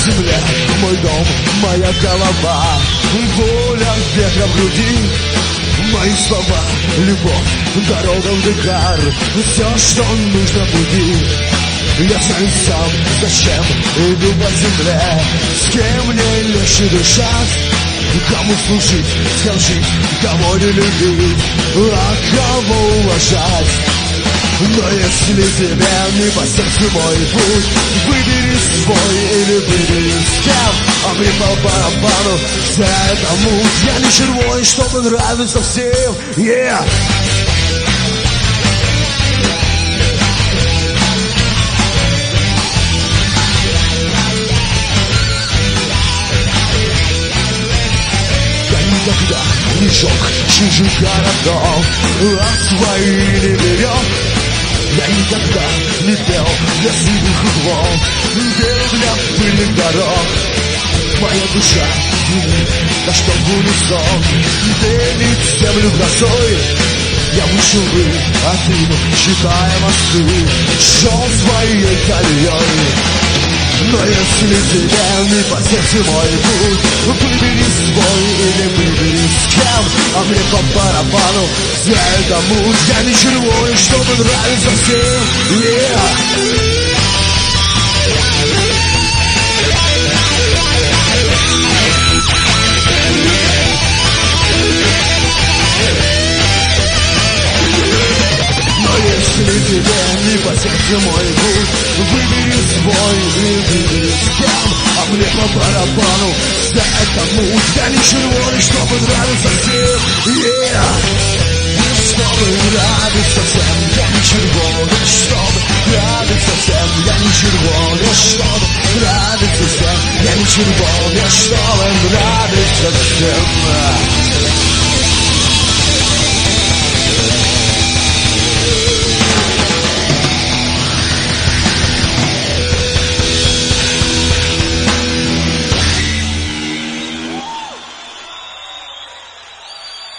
Земля, мой дом, моя голова, воля ветра в груди, мои слова, любовь, дорога в Дакар, все, что нужно будет. Я знаю сам, зачем иду по земле, с кем мне легче дышать, кому служить, с кем жить, кого не любить, а кого уважать. Но если тебе не по сердцу мой путь, выбери свой или выбери с кем, а мне по барабану вся эта муть. Я не червой, чтобы нравиться всем, yeah. Никогда не жег чужих городов, а свои не берег. Я никогда не пел для сильных углов, пел для пыльных дорог. Моя душа на что в унисон делит землю грозой. Я вышел бы один, считая мосты, шел своей колеей. Но если тебе не по сердцу мой путь, выбери свой или выбери с кем, а мне по барабану вся эта муть. Я не червой, чтобы нравиться всем, yeah. Если тебе не по сердцу мой путь, выбери свой и выбери с кем, а мне по барабану вся эта муть. Я не червоный, чтобы нравиться всем, yeah. Чтобы нравиться всем, я не червоный, чтобы нравиться всем, я не червоный, чтобы нравиться всем, я не червоный, чтобы нравиться всем.